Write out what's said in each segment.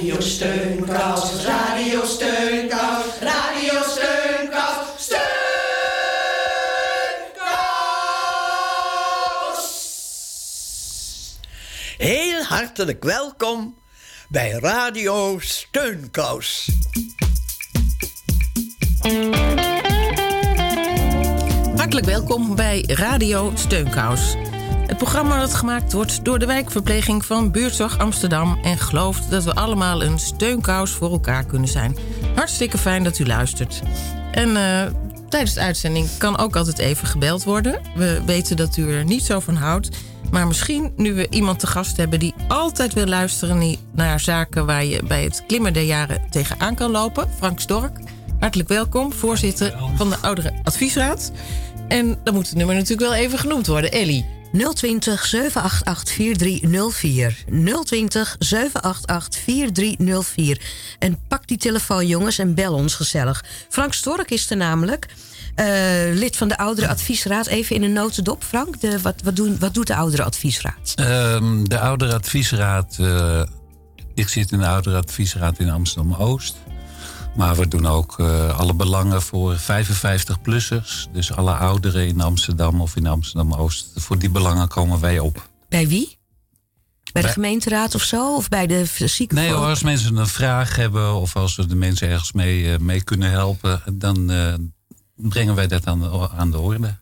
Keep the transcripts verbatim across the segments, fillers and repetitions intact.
Radio Steunkous, Radio Steunkous, Radio Steunkous, Steunkous. Heel hartelijk welkom bij Radio Steunkous. Hartelijk welkom bij Radio Steunkous. Het programma dat gemaakt wordt door de wijkverpleging van Buurtzorg Amsterdam en gelooft dat we allemaal een steunkous voor elkaar kunnen zijn. Hartstikke fijn dat u luistert. En uh, tijdens de uitzending kan ook altijd even gebeld worden. We weten dat u er niet zo van houdt. Maar misschien nu we iemand te gast hebben die altijd wil luisteren naar zaken waar je bij het klimmen der jaren tegenaan kan lopen. Frank Stork, hartelijk welkom, voorzitter van de Ouderenadviesraad. En dan moet het nummer natuurlijk wel even genoemd worden. Ellie. nul twintig, zeven acht acht, vier drie nul vier. nul twintig, zeven acht acht, vier drie nul vier. En pak die telefoon, jongens, en bel ons gezellig. Frank Stork is er namelijk. Uh, lid van de Ouderenadviesraad. Even in een notendop, Frank. De, wat, wat, doen, wat doet de Ouderenadviesraad? Um, de Ouderenadviesraad... Uh, ik zit in de Ouderenadviesraad in Amsterdam-Oost. Maar we doen ook uh, alle belangen voor vijfenvijftig-plussers. Dus alle ouderen in Amsterdam of in Amsterdam-Oost. Voor die belangen komen wij op. Bij wie? Bij de gemeenteraad of zo? Of bij de ziekenvolk? Nee hoor, als mensen een vraag hebben... of als we de mensen ergens mee, uh, mee kunnen helpen... dan uh, brengen wij dat aan de, aan de orde.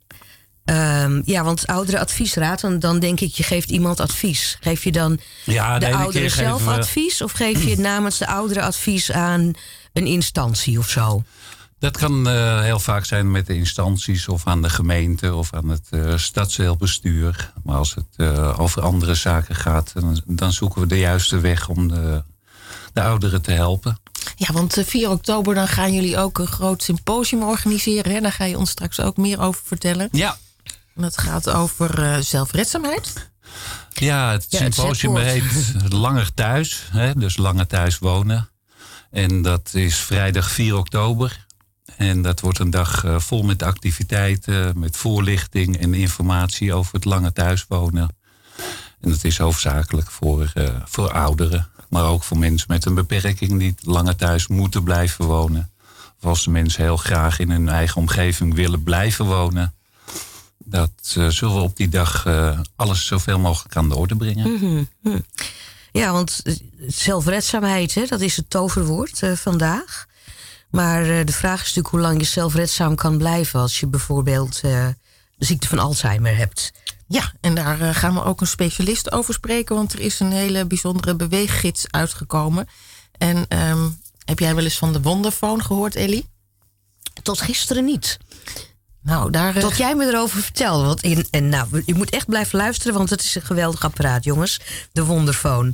Um, ja, want Ouderenadviesraad, dan, dan denk ik, je geeft iemand advies. Geef je dan ja, de, de ouderen zelf we... advies? Of geef je namens de ouderen advies aan een instantie of zo? Dat kan uh, heel vaak zijn met de instanties of aan de gemeente of aan het uh, stadsdeelbestuur. Maar als het uh, over andere zaken gaat, dan, dan zoeken we de juiste weg om de, de ouderen te helpen. Ja, want vier oktober dan gaan jullie ook een groot symposium organiseren. Hè? Daar ga je ons straks ook meer over vertellen. Ja. En dat gaat over uh, zelfredzaamheid. Ja, het ja, symposium het heet Langer Thuis. Hè? Dus langer thuis wonen. En dat is vrijdag vier oktober. En dat wordt een dag uh, vol met activiteiten, met voorlichting en informatie over het lange thuiswonen. En dat is hoofdzakelijk voor, uh, voor ouderen, maar ook voor mensen met een beperking die langer thuis moeten blijven wonen. Of als de mensen heel graag in hun eigen omgeving willen blijven wonen. Dat uh, zullen we op die dag uh, alles zoveel mogelijk aan de orde brengen. Mm-hmm. Ja, want zelfredzaamheid, hè, dat is het toverwoord uh, vandaag. Maar uh, de vraag is natuurlijk hoe lang je zelfredzaam kan blijven als je bijvoorbeeld uh, de ziekte van Alzheimer hebt. Ja, en daar uh, gaan we ook een specialist over spreken, want er is een hele bijzondere beweeggids uitgekomen. En um, heb jij wel eens van de Wonderphone gehoord, Ellie? Tot gisteren niet. Nou, daar, uh... Tot jij me erover vertelde. Want in, en nou, je moet echt blijven luisteren, want het is een geweldig apparaat, jongens. De Wonderphone.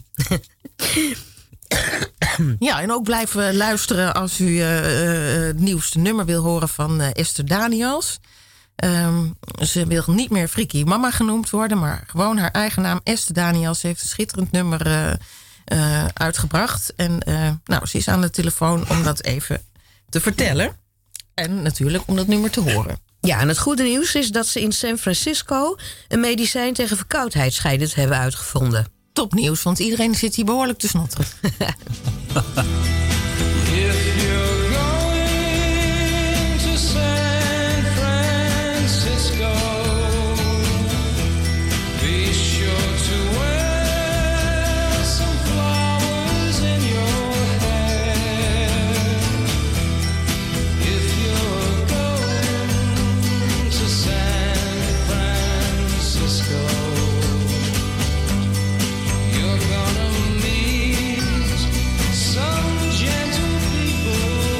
Ja, en ook blijven luisteren als u uh, uh, het nieuwste nummer wil horen van uh, Esther Daniels. Um, ze wil niet meer Frikkie Mama genoemd worden, maar gewoon haar eigen naam. Esther Daniels heeft een schitterend nummer uh, uh, uitgebracht. En uh, nou, ze is aan de telefoon om dat even te vertellen. En natuurlijk om dat nummer te horen. Ja, en het goede nieuws is dat ze in San Francisco een medicijn tegen verkoudheid schijnen te hebben uitgevonden. Topnieuws, want iedereen zit hier behoorlijk te snotteren. You're gonna meet some gentle people.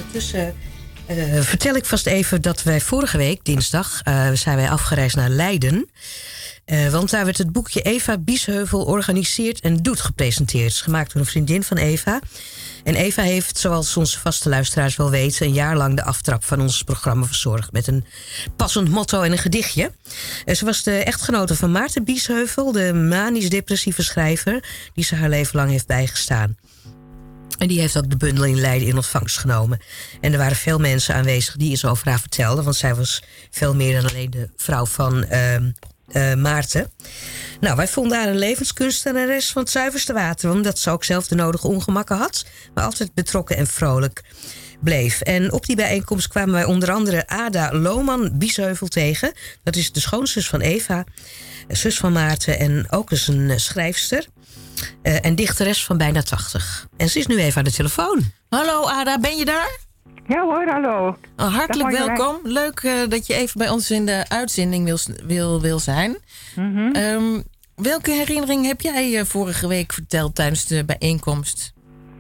ondertussen uh, vertel ik vast even dat wij vorige week, dinsdag, uh, zijn wij afgereisd naar Leiden. Uh, want daar werd het boekje Eva Biesheuvel organiseert en doet gepresenteerd. Het is gemaakt door een vriendin van Eva. En Eva heeft, zoals onze vaste luisteraars wel weten, een jaar lang de aftrap van ons programma verzorgd. Met een passend motto en een gedichtje. Uh, ze was de echtgenote van Maarten Biesheuvel, de manisch-depressieve schrijver, die ze haar leven lang heeft bijgestaan. En die heeft ook de bundel in Leiden in ontvangst genomen. En er waren veel mensen aanwezig die iets over haar vertelden. Want zij was veel meer dan alleen de vrouw van uh, uh, Maarten. Nou, wij vonden haar een levenskunstenares van het zuiverste water. Omdat ze ook zelf de nodige ongemakken had. Maar altijd betrokken en vrolijk bleef. En op die bijeenkomst kwamen wij onder andere Ada Lohman Biesheuvel tegen. Dat is de schoonzus van Eva. Zus van Maarten en ook eens een schrijfster. Uh, en dichteres van bijna tachtig. En ze is nu even aan de telefoon. Hallo Ada, ben je daar? Ja hoor, hallo. Oh, hartelijk Dag, welkom. Leuk uh, dat je even bij ons in de uitzending wil, wil, wil zijn. Mm-hmm. Um, welke herinnering heb jij uh, vorige week verteld tijdens de bijeenkomst?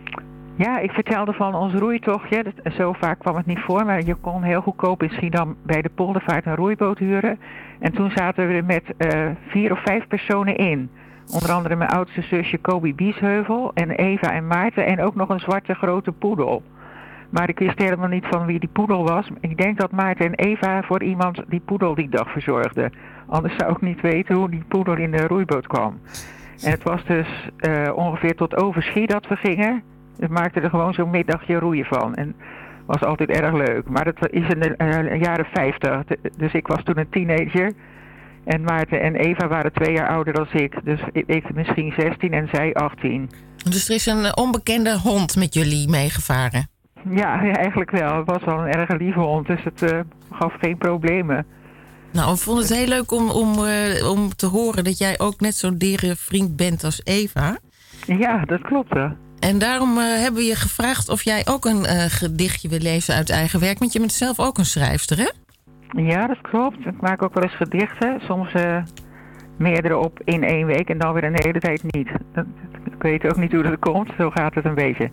Ja, ik vertelde van ons roeitochtje. Dat, zo vaak kwam het niet voor, maar je kon heel goedkoop in Schiedam bij de Poldervaart een roeiboot huren. En toen zaten we er met uh, vier of vijf personen in. Onder andere mijn oudste zusje Kobi Biesheuvel en Eva en Maarten en ook nog een zwarte grote poedel. Maar ik wist helemaal niet van wie die poedel was. Ik denk dat Maarten en Eva voor iemand die poedel die dag verzorgden. Anders zou ik niet weten hoe die poedel in de roeiboot kwam. En het was dus uh, ongeveer tot Overschie dat we gingen. We maakten er gewoon zo'n middagje roeien van. En was altijd erg leuk. Maar dat is in de uh, jaren vijftig. Dus ik was toen een teenager. En Maarten en Eva waren twee jaar ouder dan ik. Dus ik misschien zestien en zij achttien. Dus er is een onbekende hond met jullie meegevaren? Ja, ja, eigenlijk wel. Het was wel een erg lieve hond. Dus het uh, gaf geen problemen. Nou, ik vond het heel leuk om, om, uh, om te horen dat jij ook net zo'n dere vriend bent als Eva. Ja, dat klopt. Hè. En daarom uh, hebben we je gevraagd of jij ook een uh, gedichtje wil lezen uit eigen werk. Want je bent zelf ook een schrijfster, hè? Ja, dat klopt. Ik maak ook wel eens gedichten. Soms uh, meerdere op in één week en dan weer een hele tijd niet. Ik weet ook niet hoe dat komt. Zo gaat het een beetje.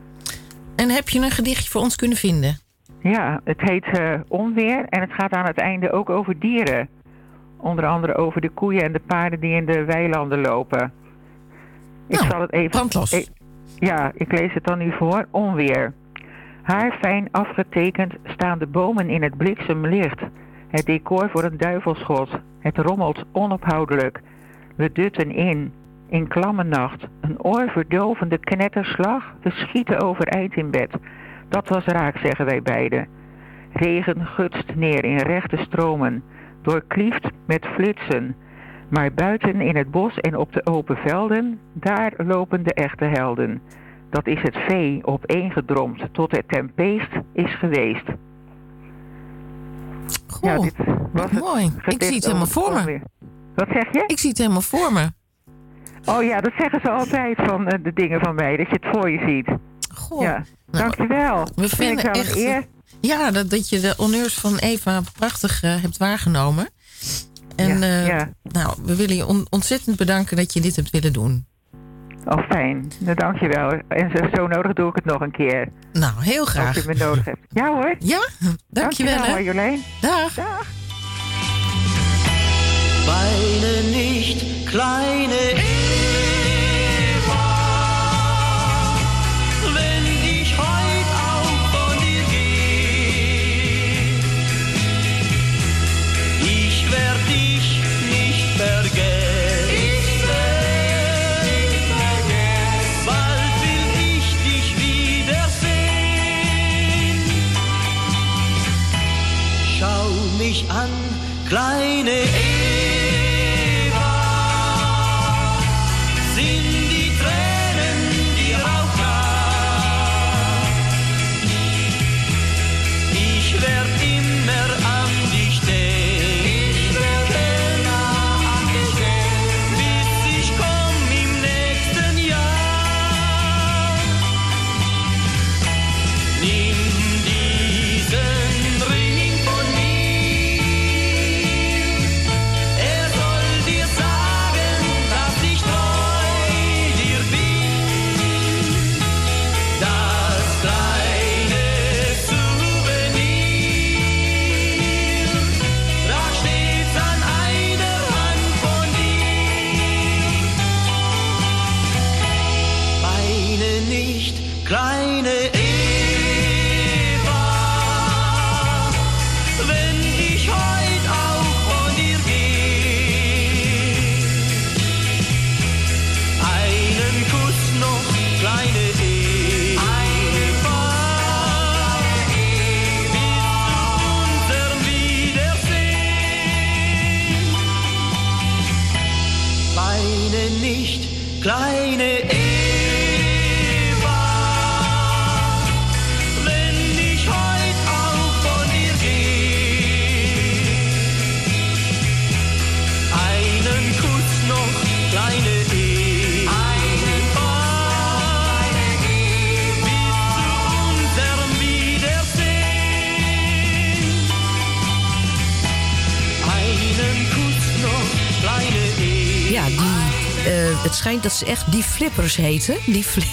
En heb je een gedichtje voor ons kunnen vinden? Ja, het heet uh, Onweer en het gaat aan het einde ook over dieren. Onder andere over de koeien en de paarden die in de weilanden lopen. Ik nou, zal het even... brandlos. E- ja, ik lees het dan nu voor. Onweer. Haarfijn afgetekend staan de bomen in het bliksemlicht. Het decor voor een duivelschot. Het rommelt onophoudelijk. We dutten in. In klamme nacht. Een oorverdovende knetterslag. We schieten overeind in bed. Dat was raak, zeggen wij beiden. Regen gutst neer in rechte stromen. Doorklieft met flitsen. Maar buiten in het bos en op de open velden, daar lopen de echte helden. Dat is het vee opeengedromd tot het ten peest is geweest. Goh, ja, dit was mooi. Ik zie het helemaal voor me. Wat zeg je? Ik zie het helemaal voor me. Oh ja, dat zeggen ze altijd van uh, de dingen van mij, dat je het voor je ziet. Goh. Ja, nou, dankjewel. We vinden echt... Eer. Ja, dat, dat je de honneurs van Eva prachtig uh, hebt waargenomen. En ja, uh, ja. Nou, we willen je on- ontzettend bedanken dat je dit hebt willen doen. Oh, fijn. Nou, dankjewel. En zo, zo nodig doe ik het nog een keer. Nou, heel graag. Als je me nodig hebt. Ja hoor. Ja, dankjewel. Dankjewel, Jolijn. Dag. Dag. Weine nicht, kleine Eva, wenn ich heut auch von dir geh. Ich werd dich nicht vergessen. Ich werd dich vergessen. Bald will ich dich wiedersehen. Schau mich an, kleine Eva. Das kleine kleine Eva, wenn ich heut auch von dir geh. Einen Kuss noch, kleine Eva, bis zu unserem Wiedersehen. Weine nicht, kleine Eva, Ja, die, uh, het schijnt dat ze echt die flippers heten. Die fli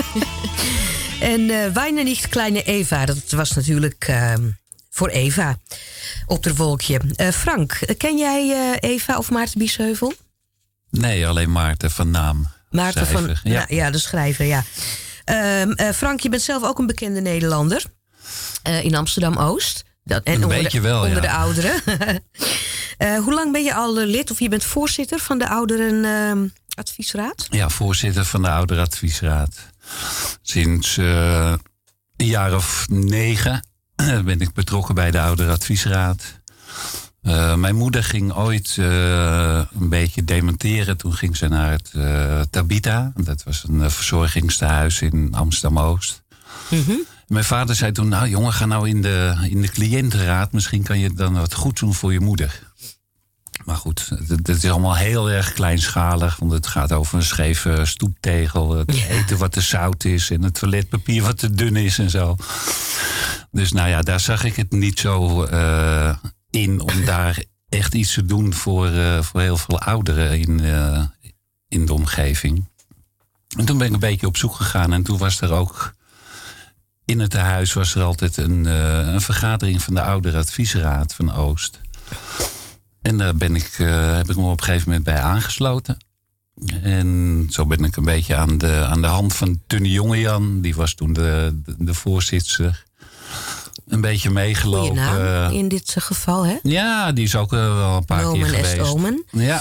en uh, Weine niet kleine Eva, dat was natuurlijk uh, voor Eva op de wolkje. Uh, Frank, ken jij uh, Eva of Maarten Biesheuvel? Nee, alleen Maarten van naam. Maarten schrijver. van, ja. Nou, ja, de schrijver, ja. Uh, uh, Frank, je bent zelf ook een bekende Nederlander uh, in Amsterdam-Oost. Dat, en een onder beetje de, wel, onder ja. de ouderen. uh, hoe lang ben je al uh, lid of je bent voorzitter van de Ouderenadviesraad? Uh, ja, voorzitter van de Ouderenadviesraad. Sinds uh, een jaar of negen ben ik betrokken bij de Ouderenadviesraad. Uh, mijn moeder ging ooit uh, een beetje dementeren. Toen ging ze naar het uh, Tabita. Dat was een uh, verzorgingstehuis in Amsterdam-Oost. Mm-hmm. Mijn vader zei toen, nou jongen, ga nou in de, in de cliëntenraad. Misschien kan je dan wat goed doen voor je moeder. Maar goed, het, het is allemaal heel erg kleinschalig. Want het gaat over een scheve stoeptegel. Het ja. eten wat te zout is. En het toiletpapier wat te dun is en zo. Dus nou ja, daar zag ik het niet zo uh, in om daar echt iets te doen voor, uh, voor heel veel ouderen in, uh, in de omgeving. En toen ben ik een beetje op zoek gegaan. En toen was er ook... In het tehuis was er altijd een, uh, een vergadering van de Ouderenadviesraad van Oost. En daar ben ik, uh, heb ik me op een gegeven moment bij aangesloten. En zo ben ik een beetje aan de, aan de hand van Tunne Jongejan. Die was toen de, de, de voorzitter. Een beetje meegelopen. Goeie naam in dit geval, hè? Ja, die is ook uh, wel een paar Nomen keer geweest. est omen. Ja.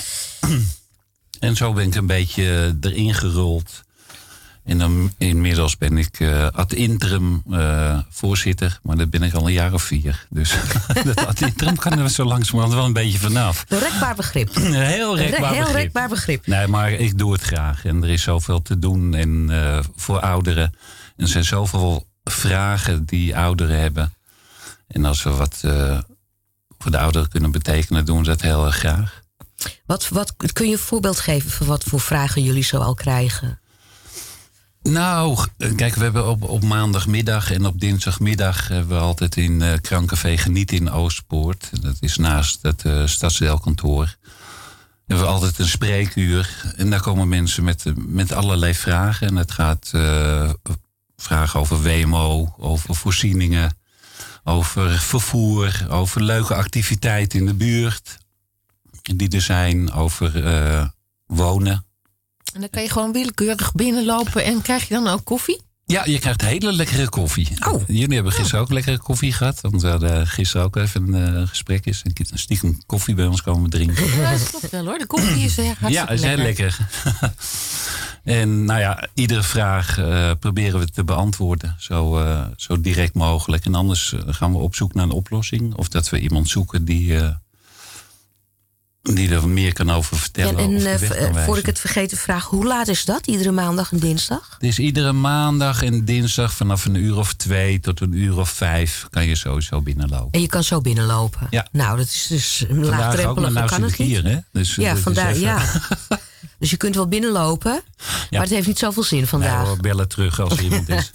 En zo ben ik een beetje erin gerold. En dan inmiddels ben ik uh, ad interim uh, voorzitter. Maar dat ben ik al een jaar of vier. Dus dat ad interim kan er zo langzamerhand wel een beetje vanaf. Een rekbaar begrip. Een heel rekbaar Heel begrip. rekbaar begrip. Nee, maar ik doe het graag. En er is zoveel te doen en, uh, voor ouderen. En er zijn zoveel vragen die ouderen hebben. En als we wat uh, voor de ouderen kunnen betekenen, doen we dat heel erg graag. Wat, wat, kun je een voorbeeld geven van wat voor vragen jullie zo al krijgen? Nou, kijk, we hebben op, op maandagmiddag en op dinsdagmiddag hebben we altijd in uh, Krancafé Geniet in Oostpoort. Dat is naast het uh, stadsdeelkantoor. Hebben we altijd een spreekuur. En daar komen mensen met, met allerlei vragen. En het gaat uh, vragen over W M O, over voorzieningen, over vervoer, over leuke activiteiten in de buurt die er zijn, over uh, wonen. En dan kan je gewoon willekeurig binnenlopen en krijg je dan ook koffie? Ja, je krijgt hele lekkere koffie. Oh. Jullie hebben gisteren ook lekkere koffie gehad. Want we hadden gisteren ook even een uh, gesprek. Is een stiekem koffie bij ons komen drinken. Ja, dat klopt wel hoor. De koffie is uh, hartstikke ja, is heel lekker. En nou ja, iedere vraag uh, proberen we te beantwoorden. Zo, uh, zo direct mogelijk. En anders uh, gaan we op zoek naar een oplossing. Of dat we iemand zoeken die... Uh, die er meer kan over vertellen. En, en of de weg kan uh, voor wijzen. ik het vergeten vraag, hoe laat is dat? Iedere maandag en dinsdag? Het is iedere maandag en dinsdag vanaf een uur of twee tot een uur of vijf kan je sowieso binnenlopen. En je kan zo binnenlopen? Ja. Nou, dat is dus laagdrempelig. Ook, maar nou kan het niet. Hier, hè? Dus, ja, dus vandaar, even... ja. Dus je kunt wel binnenlopen, ja. Maar het heeft niet zoveel zin vandaag. Nee, we bellen terug als er iemand is.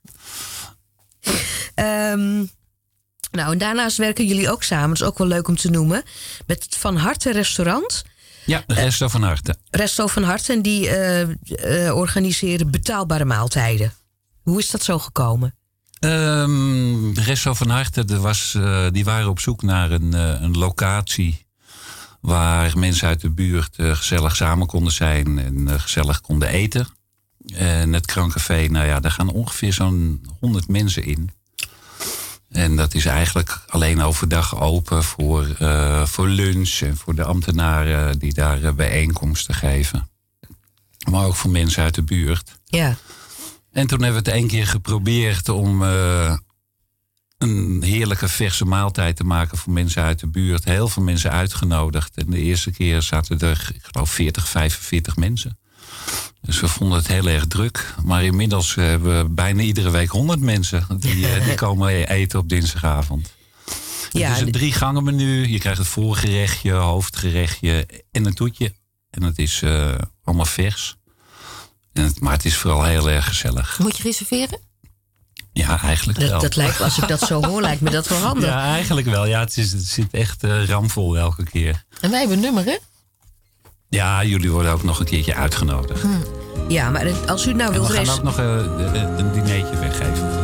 um, Nou, en daarnaast werken jullie ook samen, dat is ook wel leuk om te noemen, met het Van Harte restaurant. Ja, Resto van Harte. Resto van Harte, en die uh, uh, organiseren betaalbare maaltijden. Hoe is dat zo gekomen? Um, Resto van Harte, er was, uh, die waren op zoek naar een, uh, een locatie waar mensen uit de buurt uh, gezellig samen konden zijn en uh, gezellig konden eten. En het Krancafé, nou ja, daar gaan ongeveer zo'n honderd mensen in. En dat is eigenlijk alleen overdag open voor, uh, voor lunch en voor de ambtenaren die daar uh, bijeenkomsten geven. Maar ook voor mensen uit de buurt. Ja. En toen hebben we het één keer geprobeerd om uh, een heerlijke verse maaltijd te maken voor mensen uit de buurt. Heel veel mensen uitgenodigd. En de eerste keer zaten er, ik geloof, veertig, vijfenveertig mensen. Dus we vonden het heel erg druk. Maar inmiddels hebben we bijna iedere week honderd mensen die, die komen eten op dinsdagavond. Ja, het is een drie gangen menu. Je krijgt het voorgerechtje, hoofdgerechtje en een toetje. En het is uh, allemaal vers. En het, maar het is vooral heel erg gezellig. Moet je reserveren? Ja, eigenlijk dat, wel. Dat lijkt, als ik dat zo hoor, lijkt me dat wel handig. Ja, eigenlijk wel. Ja, het, is, het zit echt uh, ramvol elke keer. En wij hebben een nummer, hè? Ja, jullie worden ook nog een keertje uitgenodigd. Hm. Ja, maar als u nou wilt... we gaan res- ook nog uh, een dinertje weggeven.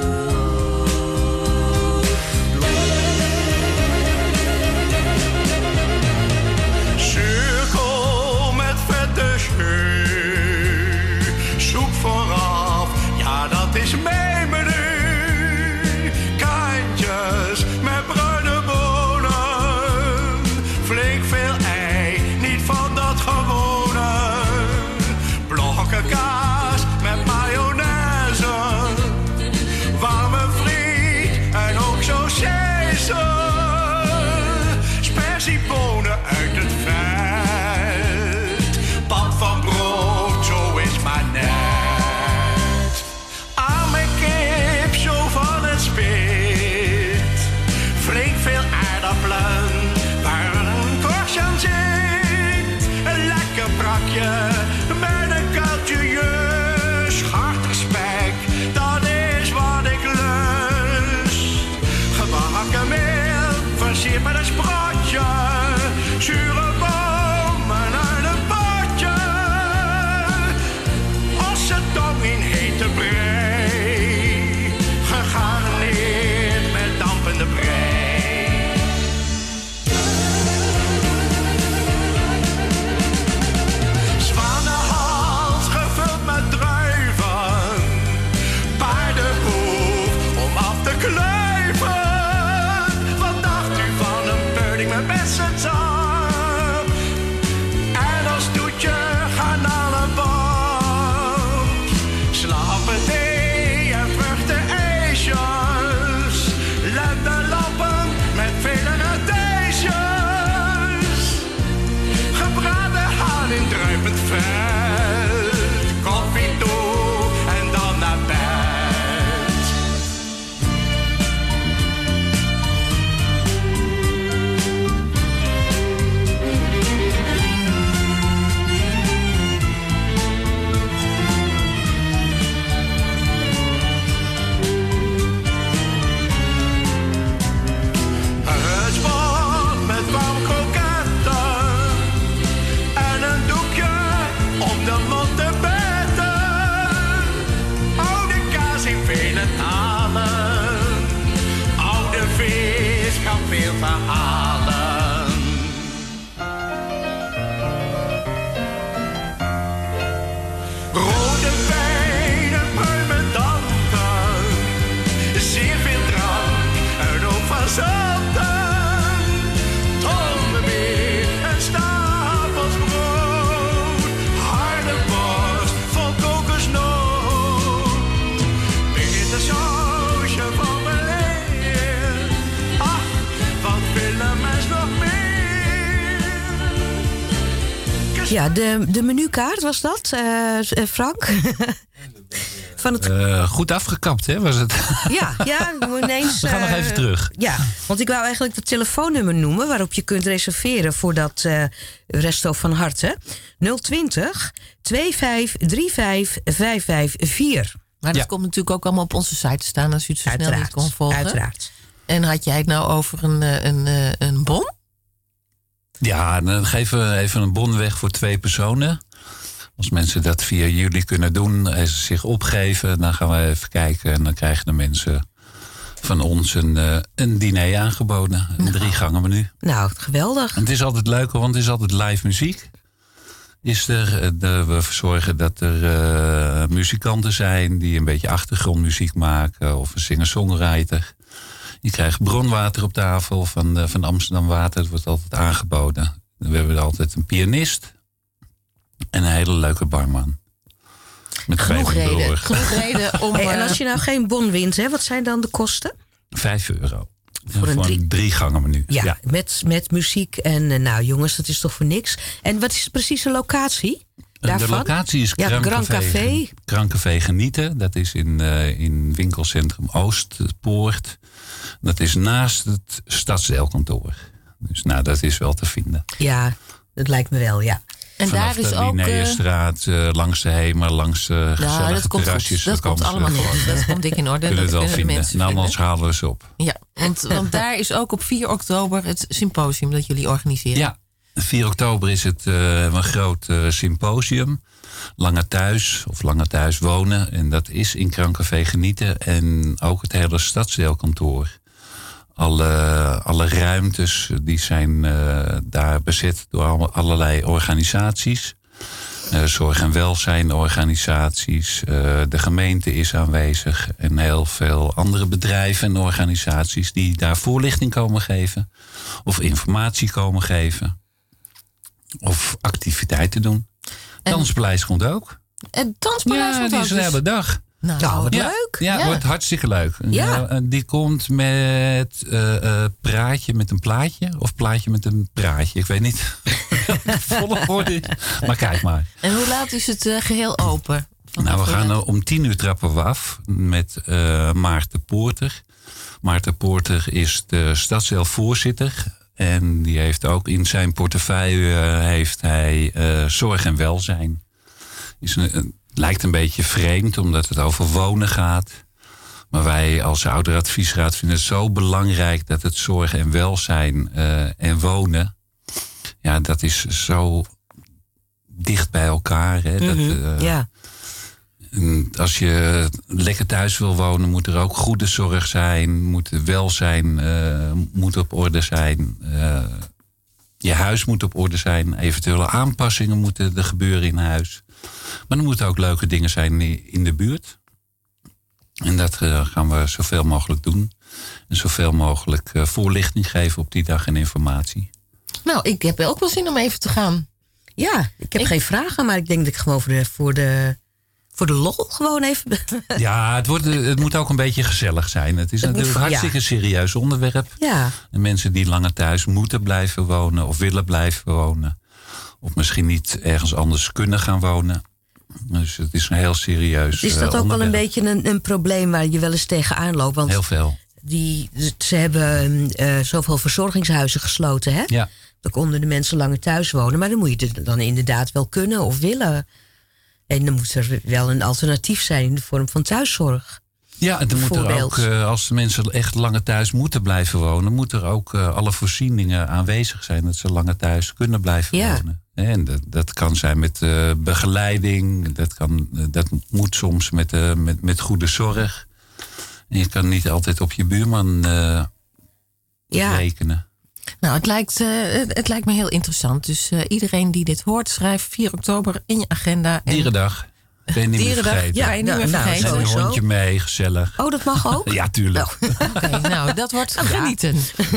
Cirkel met vette scheu. Zoek vooraf, ja dat is mijn menu. Kantjes met bruine bonen. Flink veel ei, niet van dat gewone. Blokken kaas met mayonaise. Warme friet en ook saucijse. Spersiebonen uit het vet. Pap van brood, zo is maar net. Arme kip, zo van het spit. Flink veel aardappelen, waar een korstje aan zit. Een lekker brakje met een kuiltje jus. Hartig spek, dat is wat ik lust. Gebakken meel, versierd met een sprotje. Zure bomen uit een potje. Ossetong in hete brei. Gegarneerd met dampende brei. Zwanenhals gevuld met druiven. Paardenhoef om af te kluiven. Wat dacht u van een pudding met bessensap? En als toetje garnalenbak. Slappe thee en vruchtenijsjes. Lentelampen met vele radijsjes. Gebraden haan in druipend vet. Koffie toe en dan naar bed. Het sport met warm kroketten. En een doekje om de mond te betten. Oude kaas in vele talen. Oude vis kan veel verhalen. Rode wijn en bruin met dampen. Zeer veel drank en ook van zanten. Tondenmeer en stapels brood. Harde borst vol kokosnoot. Bitter sausje van weleer. Ach, wat willen mensen nog meer? Ja, de, de menukaart was dat, uh, Frank? Van het... Uh, goed afgekapt, hè, was het? Ja, ja, ineens... We gaan nog uh, even terug. Ja, want ik wou eigenlijk het telefoonnummer noemen waarop je kunt reserveren voor dat uh, Resto van Harte. nul twintig, vijfenveertig, drieënvijftig, vijfhonderdvier. Maar dat Ja. komt natuurlijk ook allemaal op onze site te staan als u het zo snel niet kon volgen. Uiteraard. En had jij het nou over een, eh, een, eh, een bon? Ja, dan geven we even een bon weg voor twee personen. Als mensen dat via jullie kunnen doen, en ze zich opgeven, dan gaan we even kijken. En dan krijgen de mensen van ons een, uh, een diner aangeboden. Een Nou. drie gangen menu. Nou, geweldig. En het is altijd leuk, want het is altijd live muziek. is er. De, we zorgen dat er uh, muzikanten zijn die een beetje achtergrondmuziek maken. Of een singer-songwriter. Je krijgt bronwater op tafel van, uh, van Amsterdam Water. Dat wordt altijd aangeboden. We hebben altijd een pianist. En een hele leuke barman. Met genoeg reden, genoeg reden om... Hey, en als je nou geen bon wint, hè, wat zijn dan de kosten? Vijf euro. Voor een, voor drie... een drie gangen menu. Ja, ja. Met, met muziek. En nou jongens, dat is toch voor niks. En wat is de precieze locatie daarvan? De locatie is ja, Grand Café. Grand Café Genieten. Dat is in, uh, in winkelcentrum Oostpoort. Dat is naast het stadsdeelkantoor. Dus nou, dat is wel te vinden. Ja, dat lijkt me wel, ja. En vanaf daar is de ook... Linnaeusstraat, uh, langs de Hemer, langs uh, gezellige ja, dat komt terrasjes. Goed. Dat komt allemaal goed. Dat komt dik in orde. Kunnen het wel vinden. Nou, anders halen we ze op. Ja, want, want daar is ook op vier oktober het symposium dat jullie organiseren. Ja, vier oktober is het uh, een groot uh, symposium. Langer thuis of langer thuis wonen. En dat is in Grand Café Genieten. En ook het hele stadsdeelkantoor. Alle, alle ruimtes die zijn uh, daar bezet door allerlei organisaties. Uh, zorg- en welzijnorganisaties. Uh, de gemeente is aanwezig. En heel veel andere bedrijven en organisaties die daar voorlichting komen geven. Of informatie komen geven. Of activiteiten doen. Danspaleis komt ook. Het Danspaleis ja, komt die ook. is de hele dag. Nou, nou wat ja, leuk. Ja, het ja. wordt hartstikke leuk. Ja. Uh, die komt met uh, uh, praatje met een plaatje. Of plaatje met een praatje. Ik weet niet volgorde. Maar kijk maar. En hoe laat is het uh, geheel open? Nou, we gaan uh, om tien uur trappen we af. Met uh, Maarten Poorter. Maarten Poorter is de stadsdeelvoorzitter. En die heeft ook in zijn portefeuille uh, heeft hij uh, zorg en welzijn. Is een, een lijkt een beetje vreemd, omdat het over wonen gaat. Maar wij als ouderadviesraad vinden het zo belangrijk dat het zorg en welzijn uh, en wonen, ja, dat is zo dicht bij elkaar. Hè, Mm-hmm. dat, uh, ja. Als je lekker thuis wil wonen, moet er ook goede zorg zijn. Moet welzijn uh, moet op orde zijn. Uh, je huis moet op orde zijn. Eventuele aanpassingen moeten er gebeuren in huis. Maar er moeten ook leuke dingen zijn in de buurt. En dat uh, gaan we zoveel mogelijk doen. En zoveel mogelijk uh, voorlichting geven op die dag en informatie. Nou, ik heb ook wel zin om even te gaan. Ja, ik heb ik... geen vragen, maar ik denk dat ik gewoon voor de, voor de, voor de lol gewoon even... Ja, het, wordt, het moet ook een beetje gezellig zijn. Het is het natuurlijk een hartstikke ja. serieus onderwerp. Ja. En mensen die langer thuis moeten blijven wonen of willen blijven wonen. Of misschien niet ergens anders kunnen gaan wonen. Dus het is een heel serieus Is dat uh, ook wel een onderwerp. beetje een, een probleem waar je wel eens tegenaan loopt? Want heel veel. Die, ze hebben uh, zoveel verzorgingshuizen gesloten, hè? Ja. Dan konden de mensen langer thuis wonen. Maar dan moet je het dan inderdaad wel kunnen of willen. En dan moet er wel een alternatief zijn in de vorm van thuiszorg. Ja, en dan moet er ook, uh, als de mensen echt langer thuis moeten blijven wonen, moet er ook uh, alle voorzieningen aanwezig zijn dat ze langer thuis kunnen blijven ja. wonen. En dat, dat kan zijn met uh, begeleiding, dat, kan, uh, dat moet soms met, uh, met, met goede zorg. En je kan niet altijd op je buurman uh, ja. rekenen. Nou, het lijkt, uh, het, het lijkt me heel interessant. Dus uh, iedereen die dit hoort, schrijf vier oktober in je agenda. En... Dierendag. Ben je niet Dierendag, meer vergeten. ja, ga je niet nou, meer vergeten. Nou, een hondje mee, gezellig. Oh, dat mag ook? Ja, tuurlijk. Nou, Oké, okay, nou, dat wordt oh, genieten.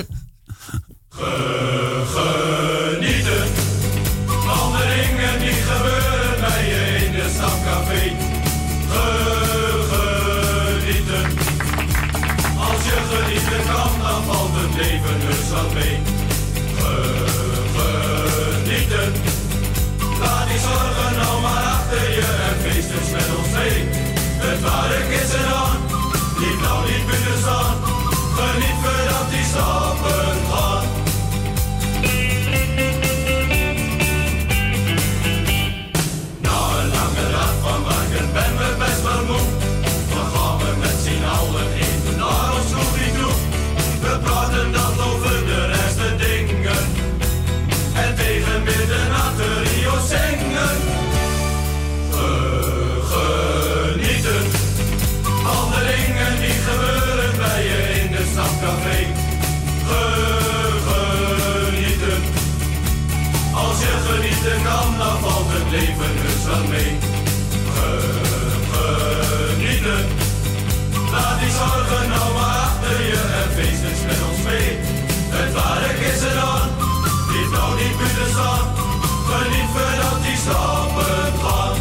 Ge, genieten van de dingen die gebeuren bij je in het stamcafé. Ge, genieten. Als je genieten kan, dan valt het leven dus wat mee. Ge, genieten. Laat die zorgen nou maar achter je en feest dus met ons mee. Het ware is er dan, lief nou niet binnen staan. Geniet voordat die stappen gaan. Na een lange dag van werken ben we best wel moe. Dan gaan we met z'n allen in naar ons kroegje toe. We praten dan over de rest der dingen. En tegen middernacht de Rio zingen. Ge, genieten van de dingen die gebeuren bij je in het stamcafé. Ge, genieten als je genieten kan, dan valt het leven dus wel mee. Genieten. Laat die zorgen nou maar achter je en feest eens met ons mee. Het werk is er dan, die nou niet moeten staan. Geniet voordat die stappen gaan.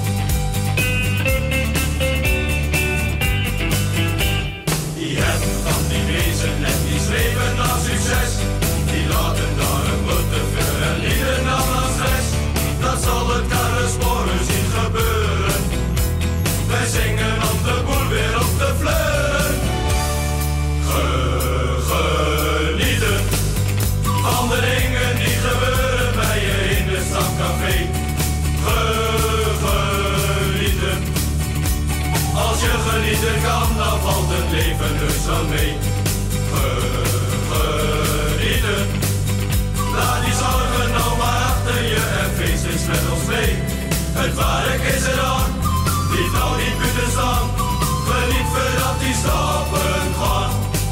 Die hebben van die wezen en die streven naar succes. Die laten daar een boete voor en lieden dan aan stress. Dat zal het karrensporen zien gebeuren. Wij zingen om de boel weer op te fleuren. Ge, genieten van de dingen die gebeuren bij je in de stamcafé. Ge, genieten. Als je genieten kan, dan valt het leven dus wel mee. Ge, genieten. Laat die zorgen nou maar achter je en feest eens met ons mee. Het werk is er aan. Die nou niet moeten staan, geniet voordat die stappen gaan.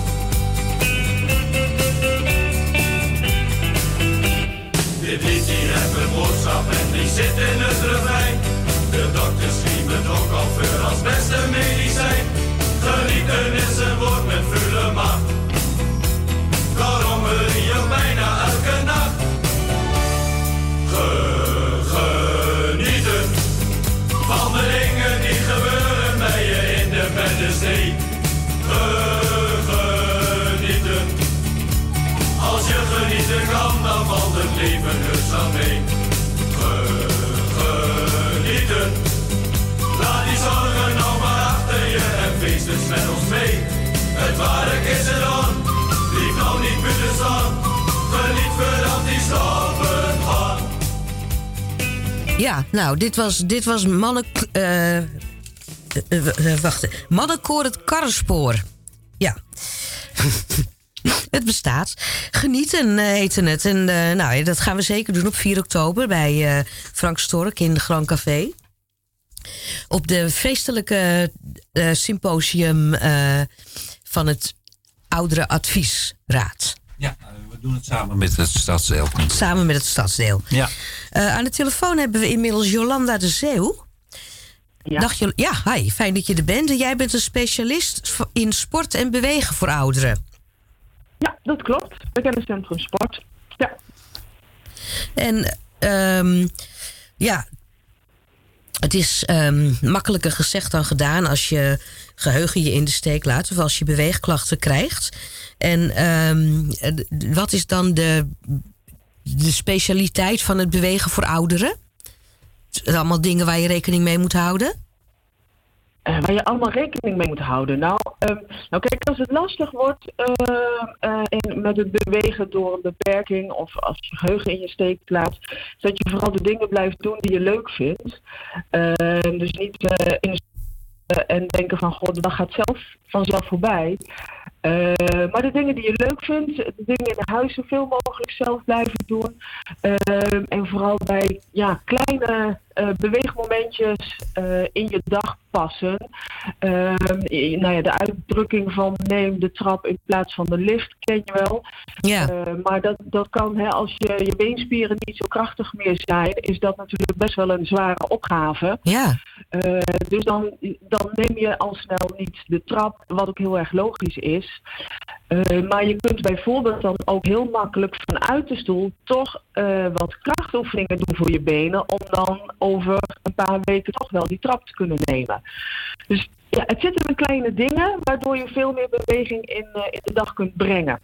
Dit lied hier heeft een boodschap en die zit in het refrein. De dokters schrijven het ook al voor als beste medicijn. Genieten is een woord met vuile macht. Daarom wil je bijna elke nacht. Ge, genieten van de dingen die gebeuren bij je in de beddenstee. Ge, genieten. Als je genieten kan, dan valt het leven dus wel mee. Ge, genieten. Laat die zorgen nou maar achter je en feest dus met ons mee. Het werk is er dan, die nou niet moeten staan. Geniet voordat die stappen gaan. Ja, nou, dit was, dit was mannen... Uh, uh, uh, wacht, Mannenkoor het Karrenspoor. Ja. Het bestaat. Genieten uh, heette het. En uh, nou, dat gaan we zeker doen op vier oktober... bij uh, Frank Stork in de Grand Café. Op de feestelijke uh, symposium uh, van het Oudere Adviesraad. Ja, we doen het samen met het Stadsdeel. Samen met het Stadsdeel. Ja. Uh, aan de telefoon hebben we inmiddels Jolanda de Zeeuw. Ja. Dag, Jol- ja, hi, fijn dat je er bent. En jij bent een specialist in sport en bewegen voor ouderen. Ja, dat klopt. We kennen Centrum Sport. Ja. En um, ja, het is um, makkelijker gezegd dan gedaan als je geheugen je in de steek laat of als je beweegklachten krijgt. En um, wat is dan de, de specialiteit van het bewegen voor ouderen? Het zijn allemaal dingen waar je rekening mee moet houden? Uh, waar je allemaal rekening mee moet houden. Nou, um, nou kijk, als het lastig wordt uh, uh, in, met het bewegen door een beperking of als je geheugen in je steek laat, dat je vooral de dingen blijft doen die je leuk vindt. Uh, dus niet uh, in uh, en denken van, god, de dag gaat zelf vanzelf voorbij. Uh, maar de dingen die je leuk vindt, de dingen in huis zoveel mogelijk zelf blijven doen. Uh, en vooral bij ja, kleine uh, beweegmomentjes uh, in je dag passen. Uh, nou ja, de uitdrukking van neem de trap in plaats van de lift ken je wel. Ja. Uh, maar dat, dat kan, hè, als je, je beenspieren niet zo krachtig meer zijn, is dat natuurlijk best wel een zware opgave. Ja. Uh, dus dan, dan neem je al snel niet de trap, wat ook heel erg logisch is. Uh, maar je kunt bijvoorbeeld dan ook heel makkelijk vanuit de stoel toch uh, wat krachtoefeningen doen voor je benen, om dan over een paar weken toch wel die trap te kunnen nemen. Dus ja, het zit in kleine dingen, waardoor je veel meer beweging in, uh, in de dag kunt brengen.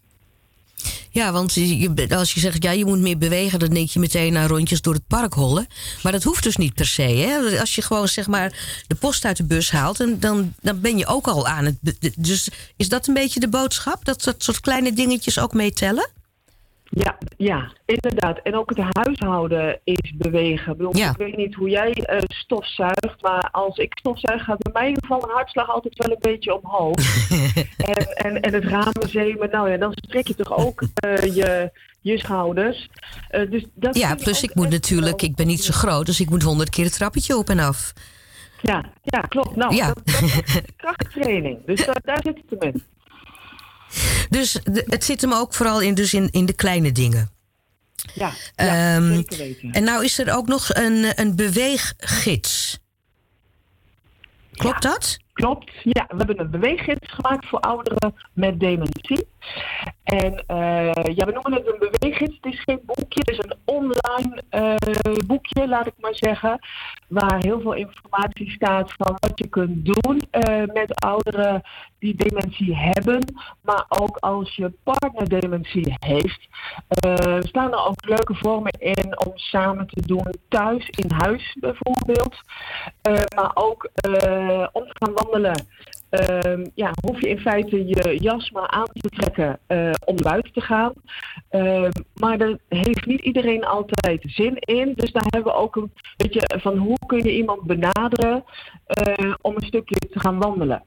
Ja, want je, als je zegt, ja, je moet meer bewegen, dan denk je meteen aan rondjes door het park hollen. Maar dat hoeft dus niet per se. Hè? Als je gewoon zeg maar de post uit de bus haalt, en dan, dan ben je ook al aan het. Dus is dat een beetje de boodschap? Dat dat soort kleine dingetjes ook meetellen? Ja, ja, inderdaad. En ook het huishouden is bewegen. Ik, bedoel, Ja. ik weet niet hoe jij uh, stofzuigt, maar als ik stofzuig gaat bij mij in ieder geval een hartslag altijd wel een beetje omhoog. en, en, en het ramen zemen, nou ja, dan strek je toch ook uh, je, je schouders. Uh, dus dat Ja, vind plus ook ik moet echt natuurlijk, wel- ik ben niet zo groot, dus ik moet honderd keer het trappetje op en af. Ja, ja, klopt. Nou, Ja. dat, dat is krachttraining. Dus uh, daar zit het hem in. Dus de- het zit hem ook vooral in, dus in, in de kleine dingen. Ja, ja um, zeker weten. En nou is er ook nog een, een beweeggids. Klopt ja, dat? Klopt, ja. We hebben een beweeggids gemaakt voor ouderen met dementie. En uh, ja, we noemen het een beweeggids. Het is geen boekje, het is een online uh, boekje, laat ik maar zeggen. Waar heel veel informatie staat van wat je kunt doen uh, met ouderen die dementie hebben. Maar ook als je partner dementie heeft. Uh, staan er ook leuke vormen in om samen te doen thuis, in huis bijvoorbeeld. Uh, maar ook uh, om te gaan wandelen. Uh, ja, hoef je in feite je jas maar aan te trekken uh, om buiten te gaan. Uh, maar daar heeft niet iedereen altijd zin in. Dus daar hebben we ook een beetje van hoe kun je iemand benaderen uh, om een stukje te gaan wandelen.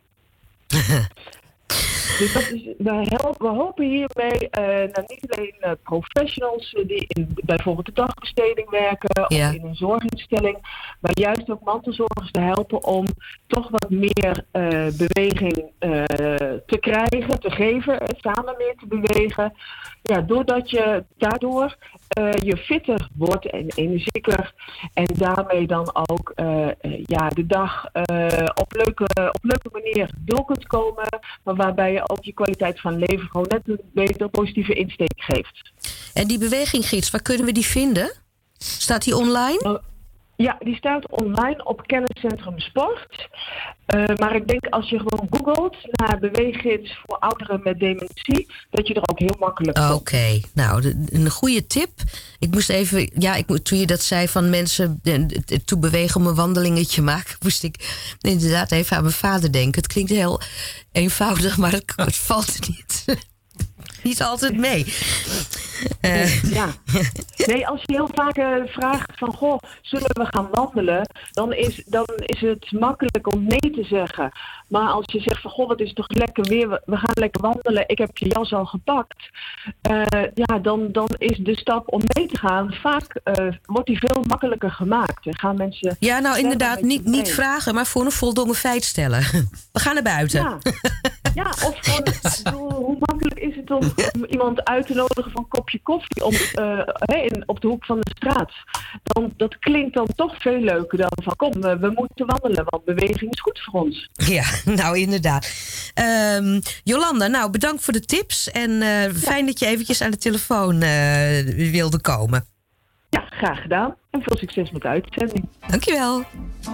Dus dat is, we, helpen, we hopen hiermee uh, nou, niet alleen uh, professionals uh, die in bijvoorbeeld de dagbesteding werken ja. of in een zorginstelling, maar juist ook mantelzorgers te helpen om toch wat meer uh, beweging uh, te krijgen, te geven, uh, samen meer te bewegen. Ja, doordat je daardoor uh, je fitter wordt en energieker en daarmee dan ook uh, uh, ja, de dag uh, op, leuke, op leuke manier door kunt komen, maar waarbij je ook je kwaliteit van leven gewoon net een beter positieve insteek geeft. En die beweginggids, waar kunnen we die vinden? Staat die online? Uh, Ja, die staat online op Kenniscentrum Sport. Uh, maar ik denk als je gewoon googelt naar beweeggids voor ouderen met dementie, dat je er ook heel makkelijk komt. Oké, okay. Nou, de, een goede tip. Ik moest even, ja, ik, toen je dat zei van mensen toe bewegen om een wandelingetje maken, moest ik inderdaad even aan mijn vader denken. Het klinkt heel eenvoudig, maar het, het valt niet. Niet altijd mee. Uh. Ja. Nee, als je heel vaak uh, vraagt van, goh, zullen we gaan wandelen? Dan is, dan is het makkelijk om nee te zeggen. Maar als je zegt van, goh, wat is toch lekker weer, we, we gaan lekker wandelen, ik heb je jas al gepakt. Uh, ja, dan, dan is de stap om mee te gaan, vaak uh, wordt die veel makkelijker gemaakt. En gaan mensen... Ja, nou inderdaad, niet, niet vragen, maar voor een voldongen feit stellen. We gaan naar buiten. Ja, ja of gewoon, hoe makkelijk is het om iemand uit te nodigen voor een kopje koffie om, uh, hey, in, op de hoek van de straat. Dan, dat klinkt dan toch veel leuker dan van kom, we, we moeten wandelen, want beweging is goed voor ons. Ja, nou inderdaad. Um, Jolanda, nou bedankt voor de tips en uh, ja. fijn dat je eventjes aan de telefoon uh, wilde komen. Ja, graag gedaan en veel succes met de uitzending. Dankjewel.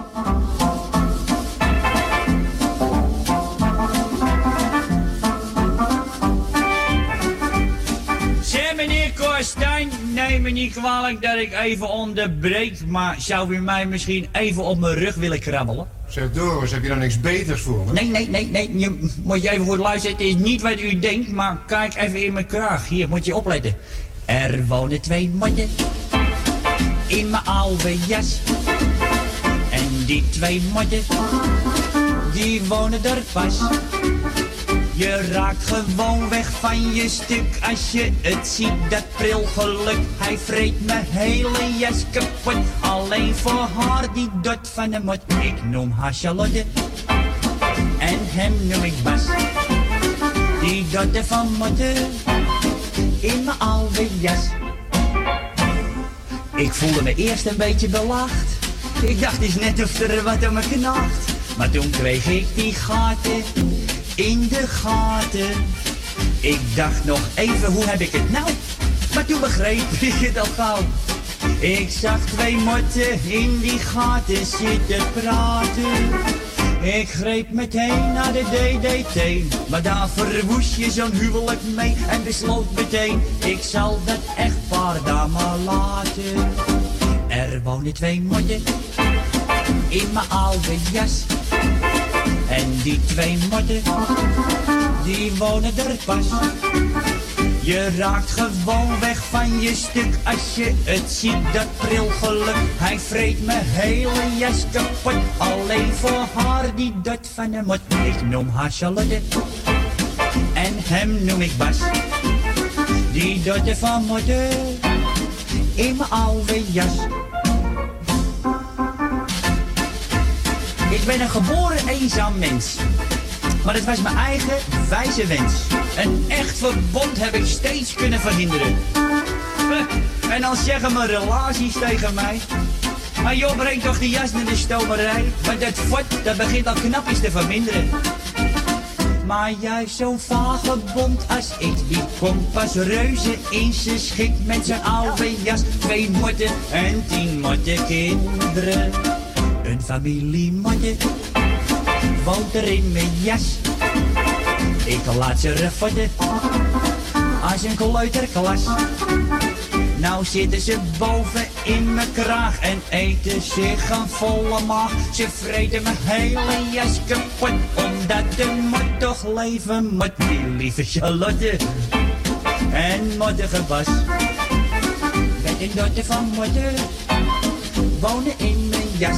Meneer Korstijn, neem me niet kwalijk dat ik even onderbreek, maar zou u mij misschien even op mijn rug willen krabbelen? Zeg Doris, heb je dan niks beters voor me? Nee, nee, nee, nee, je, moet je even goed luisteren, het is niet wat u denkt, maar kijk even in mijn kraag, hier moet je opletten. Er wonen twee motten in mijn oude jas en die twee motten, die wonen er pas. Je raakt gewoon weg van je stuk als je het ziet, dat prilgeluk. Hij vreet mijn hele jas kapot, alleen voor haar die dot van de mot. Ik noem haar Charlotte en hem noem ik Bas. Die dotte van motten in mijn oude jas. Ik voelde me eerst een beetje belacht. Ik dacht eens net of er wat aan me knaagt. Maar toen kreeg ik die gaten in de gaten. Ik dacht nog even, hoe heb ik het nou? Maar toen begreep ik het al gauw. Ik zag twee motten in die gaten zitten praten. Ik greep meteen naar de D D T, maar daar verwoest je zo'n huwelijk mee. En besloot meteen, ik zal dat echtpaar daar maar laten. Er wonen twee motten in mijn oude jas. En die twee motten, die wonen er pas. Je raakt gewoon weg van je stuk als je het ziet, dat prilgeluk. Hij vreet mijn hele jas kapot, alleen voor haar die dot van de mot. Ik noem haar Charlotte en hem noem ik Bas. Die dotte van motten in mijn oude jas. Ik ben een geboren eenzaam mens, maar het was mijn eigen wijze wens. Een echt verbond heb ik steeds kunnen verhinderen. En dan zeggen mijn relaties tegen mij. Maar joh, breng toch die jas naar de stomerij. Want dat fort, dat begint al knapjes te verminderen. Maar juist zo'n vagebond als ik, die komt pas reuze in zijn schik. Met zijn oude jas, twee motten en tien motte kinderen. Een familie motten woont er in mijn jas. Ik laat ze refotten als een kleuterklas. Nou zitten ze boven in mijn kraag en eten zich een volle maag. Ze vreten mijn hele jas kapot, omdat de mot toch leven moet. Die lieve Charlotte en mottige Bas. Met een dochter van moeder wonen in mijn jas.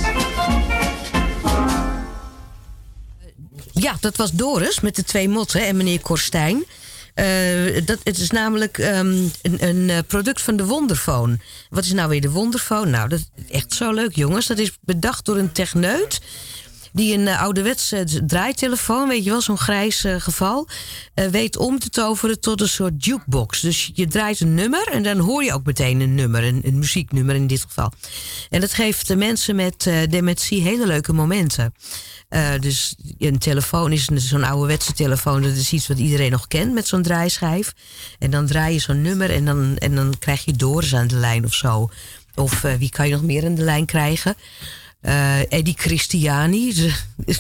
Ja, dat was Doris met de twee motten en meneer Korstijn. Uh, dat, het is namelijk um, een, een product van de Wonderphone. Wat is nou weer de Wonderphone? Nou, dat is echt zo leuk, jongens. Dat is bedacht door een techneut die een uh, ouderwetse draaitelefoon, weet je wel, zo'n grijs uh, geval, uh, weet om te toveren tot een soort jukebox. Dus je draait een nummer en dan hoor je ook meteen een nummer, een, een muzieknummer in dit geval. En dat geeft de mensen met uh, dementie hele leuke momenten. Uh, dus een telefoon is zo'n ouderwetse telefoon. Dat is iets wat iedereen nog kent met zo'n draaischijf. En dan draai je zo'n nummer en dan, en dan krijg je Doris aan de lijn of zo. Of uh, wie kan je nog meer aan de lijn krijgen? Uh, Eddie Christiani.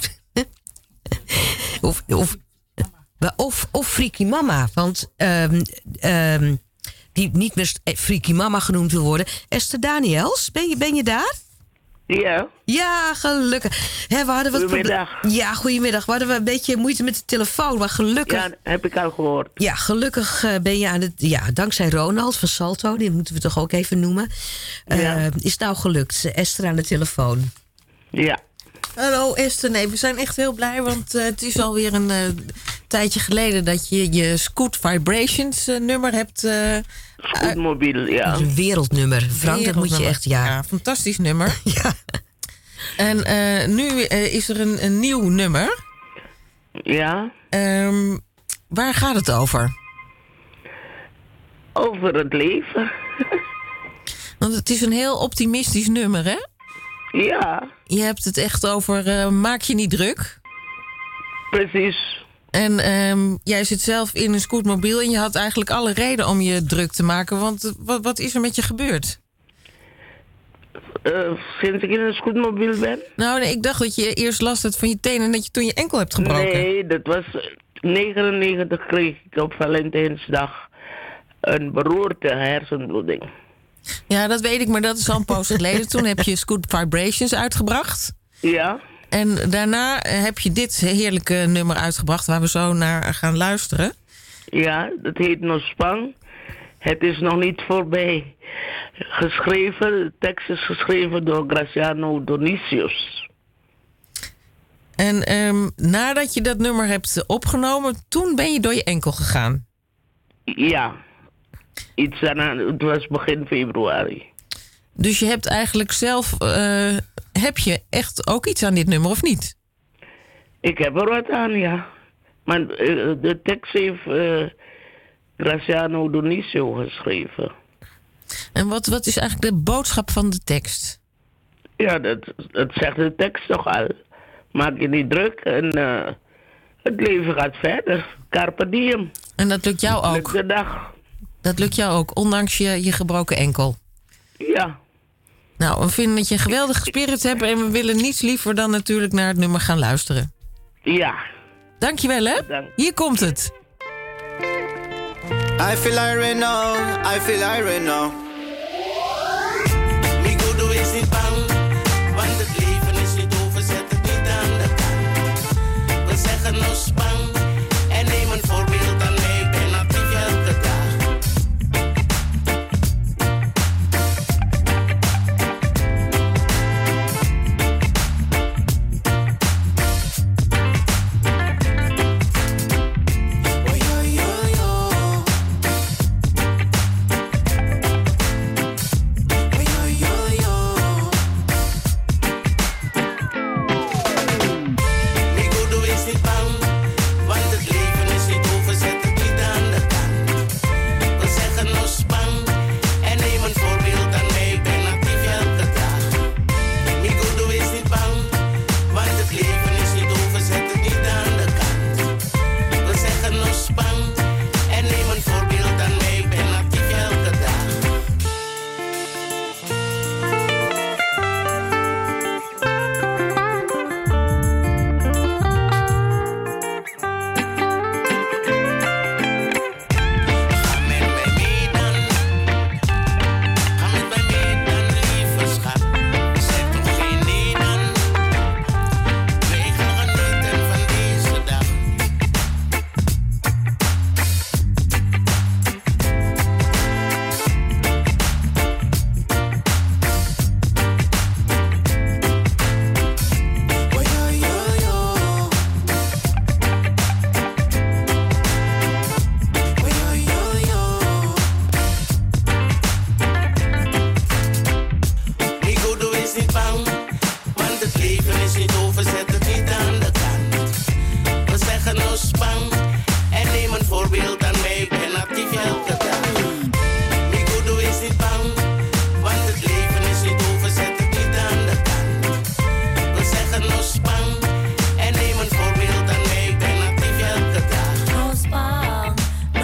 of, of, of, of Freaky Mama. Want um, um, die niet meer Freaky Mama genoemd wil worden. Esther Daniels, ben je, ben je daar? Ja. Ja, gelukkig. He, we hadden wat goedemiddag. Ja, goedemiddag. We hadden een beetje moeite met de telefoon, maar gelukkig... Ja, heb ik al gehoord. Ja, gelukkig uh, ben je aan het... Ja, dankzij Ronald van Salto, die moeten we toch ook even noemen. Uh, ja. Is het nou gelukt? Esther aan de telefoon. Ja. Hallo Esther, nee, we zijn echt heel blij, want uh, het is alweer een uh, tijdje geleden dat je je Scoot Vibrations uh, nummer hebt... Uh, Scootmobiel, ja. Een wereldnummer. Frank, dat moet je echt, ja. Ja, fantastisch nummer. Ja. En uh, nu uh, is er een, een nieuw nummer. Ja. Um, waar gaat het over? Over het leven. Want het is een heel optimistisch nummer, hè? Ja. Je hebt het echt over uh, maak je niet druk. Precies. En um, jij zit zelf in een scootmobiel en je had eigenlijk alle reden om je druk te maken. Want uh, wat, wat is er met je gebeurd? Uh, sinds ik in een scootmobiel ben? Nou, nee, ik dacht dat je eerst last had van je tenen en dat je toen je enkel hebt gebroken. Nee, dat was negenennegentig kreeg ik op Valentijnsdag een beroerte hersenbloeding. Ja, dat weet ik, maar dat is al een poos geleden. Toen heb je Scoot Vibrations uitgebracht. Ja. En daarna heb je dit heerlijke nummer uitgebracht waar we zo naar gaan luisteren. Ja, dat heet nog Spang. Het is nog niet voorbij. Geschreven, de tekst is geschreven door Graciano Dionisius. En um, nadat je dat nummer hebt opgenomen, toen ben je door je enkel gegaan? Ja. Iets aan, het was begin februari. Dus je hebt eigenlijk zelf... Uh, heb je echt ook iets aan dit nummer, of niet? Ik heb er wat aan, ja. Maar uh, de tekst heeft uh, Graciano Dionisio geschreven. En wat, wat is eigenlijk de boodschap van de tekst? Ja, dat, dat zegt de tekst toch al. Maak je niet druk en uh, het leven gaat verder. Carpe diem. En dat lukt jou ook? Lukt de dag. Dat lukt jou ook, ondanks je, je gebroken enkel? Ja. Nou, we vinden dat je een geweldige spirit hebt en we willen niets liever dan natuurlijk naar het nummer gaan luisteren. Ja. Dankjewel, hè? Dank. Hier komt het. I feel iron now, I feel iron now. Mi goede is niet bang, want het leven is niet over, zet het niet aan de kant. We zeggen no spang en neem een voorbeeld aan mij, ik ben actief elke dag.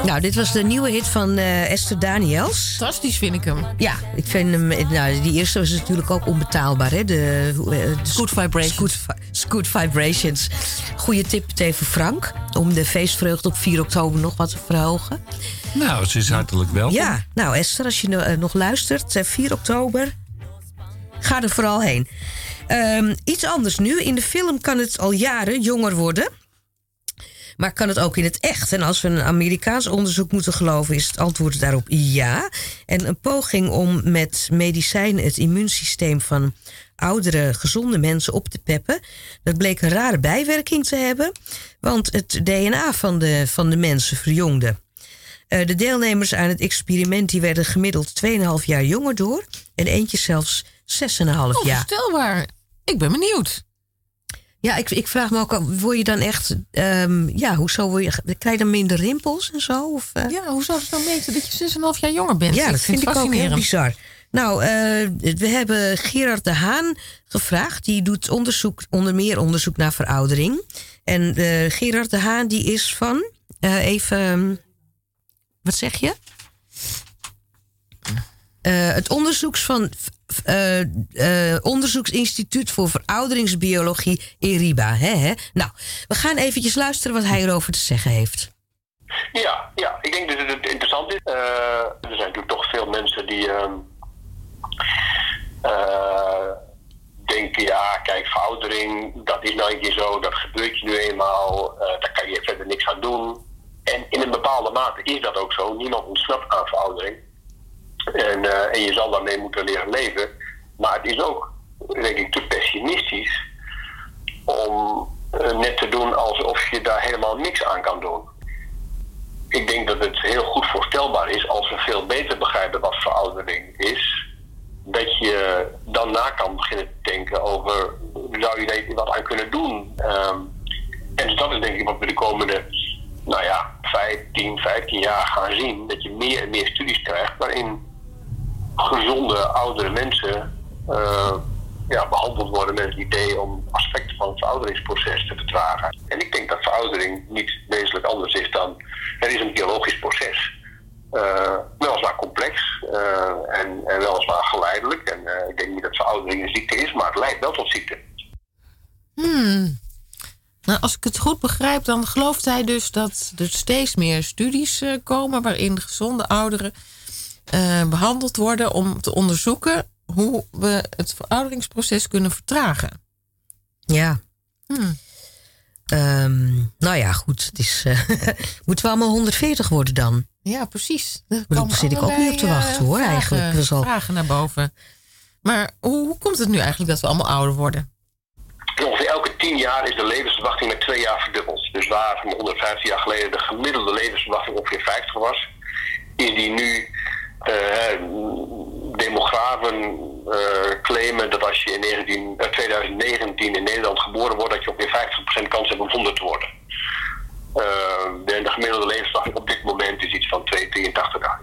Nou, dit was de nieuwe hit van uh, Esther Daniels. Fantastisch vind ik hem. Ja, ik vind hem... Nou, die eerste was natuurlijk ook onbetaalbaar, hè? De, de Scoot Vibrations. Scoot, Scoot Vibrations. Goeie tip meteen voor Frank. Om de feestvreugde op vier oktober nog wat te verhogen. Nou, ze is hartelijk welkom. Ja, nou Esther, als je uh, nog luistert, uh, vier oktober... Ga er vooral heen. Um, iets anders nu. In de film kan het al jaren jonger worden. Maar kan het ook in het echt? En als we een Amerikaans onderzoek moeten geloven... is het antwoord daarop ja. En een poging om met medicijnen het immuunsysteem van oudere, gezonde mensen op te peppen... dat bleek een rare bijwerking te hebben. Want het D N A van de, van de mensen verjongde. Uh, de deelnemers aan het experiment die werden gemiddeld twee komma vijf jaar jonger door. En eentje zelfs zes komma vijf jaar. Onvoorstelbaar. Ik ben benieuwd. Ja, ik, ik vraag me ook, word je dan echt... Um, ja, hoezo word je... Krijg je dan minder rimpels en zo? Of, uh? Ja, hoe zou het dan meten dat je zes komma vijf jaar jonger bent? Ja, ik dat vind, vind ik ook heel bizar. Nou, uh, we hebben Gerard de Haan gevraagd. Die doet onderzoek, onder meer onderzoek naar veroudering. En uh, Gerard de Haan, die is van... Uh, even... Um, wat zeg je? Uh, het onderzoeks van... Uh, uh, Onderzoeksinstituut voor Verouderingsbiologie ERIBA. Hè, hè? Nou, we gaan eventjes luisteren wat hij erover te zeggen heeft. Ja, ja, ik denk dat het interessant is. Uh, er zijn natuurlijk toch veel mensen die uh, uh, denken... ja, kijk, veroudering, dat is nou een keer zo, dat gebeurt je nu eenmaal. Uh, daar kan je verder niks aan doen. En in een bepaalde mate is dat ook zo. Niemand ontsnapt aan veroudering. En, uh, en je zal daarmee moeten leren leven. Maar het is ook, denk ik, te pessimistisch om uh, net te doen alsof je daar helemaal niks aan kan doen. Ik denk dat het heel goed voorstelbaar is als we veel beter begrijpen wat veroudering is, dat je dan na kan beginnen te denken over, zou je daar wat aan kunnen doen? Um, en dus dat is denk ik wat we de komende, nou ja, vijftien, vijftien jaar gaan zien. Dat je meer en meer studies krijgt waarin gezonde oudere mensen uh, ja, behandeld worden met het idee om aspecten van het verouderingsproces te vertragen. En ik denk dat veroudering niet wezenlijk anders is dan, het is een biologisch proces. Uh, weliswaar complex uh, en, en weliswaar geleidelijk. En uh, ik denk niet dat veroudering een ziekte is, maar het leidt wel tot ziekte. Hmm. Nou, als ik het goed begrijp, dan gelooft hij dus dat er steeds meer studies uh, komen waarin gezonde ouderen uh, behandeld worden om te onderzoeken hoe we het verouderingsproces kunnen vertragen. Ja. Hmm. Um, nou ja, goed. Het is, uh, moeten we allemaal honderdveertig worden dan? Ja, precies. Daar zit ik ook niet op te wachten, hoor. Vragen, eigenlijk. Dat is al... vragen naar boven. Maar hoe, hoe komt het nu eigenlijk dat we allemaal ouder worden? Ongeveer elke tien jaar is de levensverwachting met twee jaar verdubbeld. Dus waar honderdvijftig jaar geleden de gemiddelde levensverwachting ongeveer vijftig was, is die nu uh, demografen uh, claimen dat als je in negentien, uh, twintig negentien in Nederland geboren wordt, dat je ongeveer vijftig procent kans hebt om honderd te worden. Uh, de, de gemiddelde levensverwachting op dit moment is iets van twee komma drieëntachtig jaar.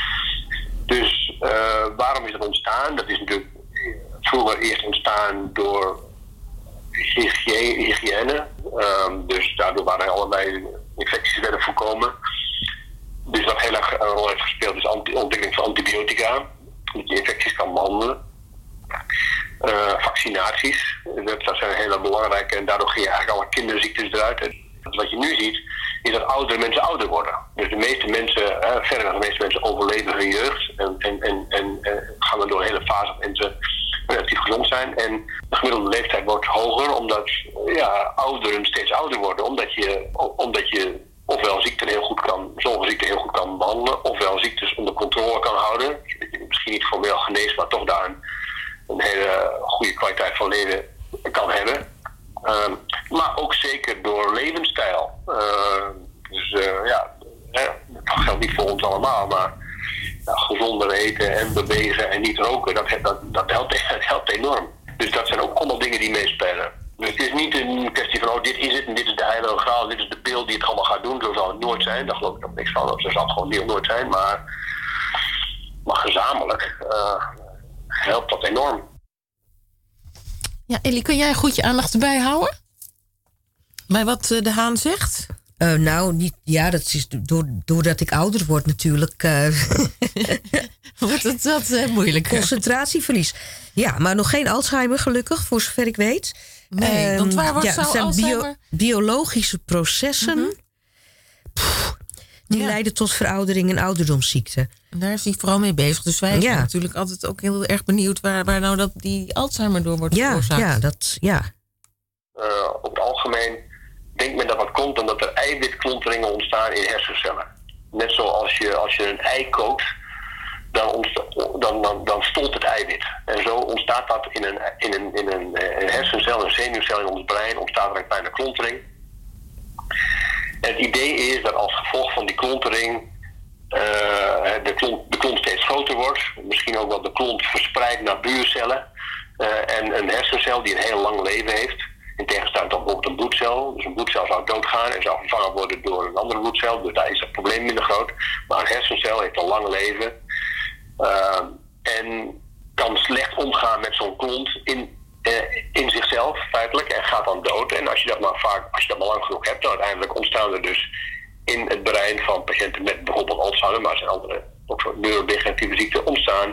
Dus uh, waarom is dat ontstaan? Dat is natuurlijk vroeger eerst ontstaan door hygiëne. hygiëne. Um, dus daardoor waren er allerlei infecties werden voorkomen. Dus wat heel erg een rol heeft gespeeld is de ontwikkeling van antibiotica. Dat je infecties kan behandelen. Uh, vaccinaties, dat, dat zijn hele belangrijke. En daardoor ging je eigenlijk alle kinderziektes eruit. En wat je nu ziet, is dat oudere mensen ouder worden. Dus de meeste mensen, uh, verder dan de meeste mensen overleven hun jeugd. En, en, en, en uh, gaan dan door een hele fase waarin ze relatief gezond zijn. En de gemiddelde leeftijd wordt hoger, omdat ja, ouderen steeds ouder worden. Omdat je, omdat je ofwel ziekten heel goed kan, sommige ziekten heel goed kan behandelen, ofwel ziektes onder controle kan houden. Dat je misschien niet formeel geneest, maar toch daar een, een hele goede kwaliteit van leven kan hebben. Um, maar ook zeker door levensstijl. Uh, dus uh, ja, hè, dat geldt niet voor ons allemaal, maar ja, gezonder eten en bewegen en niet roken, dat, dat, dat, helpt, dat helpt enorm. Dus dat zijn ook allemaal dingen die meespelen. Dus het is niet een kwestie van, oh, dit is het en dit is de heilige graal, dit is de pil die het allemaal gaat doen. Zo zal het nooit zijn, daar geloof ik ook niks van. Zo zal het gewoon niet nooit zijn, maar, maar gezamenlijk uh, helpt dat enorm. Ja, Ellie, kun jij goed je aandacht erbij houden? Bij wat uh, de Haan zegt? Uh, nou, niet, ja, dat is door, doordat ik ouder word natuurlijk. Uh, Wordt het dat uh, moeilijk? Concentratieverlies. Ja, maar nog geen Alzheimer gelukkig, voor zover ik weet. Nee, um, want waar wordt ja, zo het zijn Alzheimer? Bio, biologische processen. Mm-hmm. Pff, die ja. leiden tot veroudering en ouderdomsziekte. En daar is hij vooral mee bezig. Dus wij ja. zijn natuurlijk altijd ook heel erg benieuwd waar, waar nou dat die Alzheimer door wordt ja, veroorzaakt. Ja, dat, ja. Uh, op het algemeen denkt men dat dat komt omdat er eiwitklonteringen ontstaan in hersencellen. Net zoals je, als je een ei kookt, dan, ontsta- dan, dan, dan stolt het eiwit. En zo ontstaat dat in een, in een, in een, een hersencel, een zenuwcel in ons brein, ontstaat er een kleine klontering. En het idee is dat als gevolg van die klontering uh, de, klont, de klont steeds groter wordt. Misschien ook wel de klont verspreidt naar buurcellen. Uh, en een hersencel die een heel lang leven heeft. In tegenstelling tot bijvoorbeeld een bloedcel. Dus een bloedcel zou doodgaan en zou vervangen worden door een andere bloedcel. Dus daar is het probleem minder groot. Maar een hersencel heeft een lang leven. Uh, en kan slecht omgaan met zo'n klont in, uh, in zichzelf feitelijk. En gaat dan dood. En als je dat maar vaak, als je dat maar lang genoeg hebt, dan uiteindelijk ontstaan er dus in het brein van patiënten met bijvoorbeeld Alzheimer, maar er zijn andere, ook zo'n neurodegeneratieve ziekten, ontstaan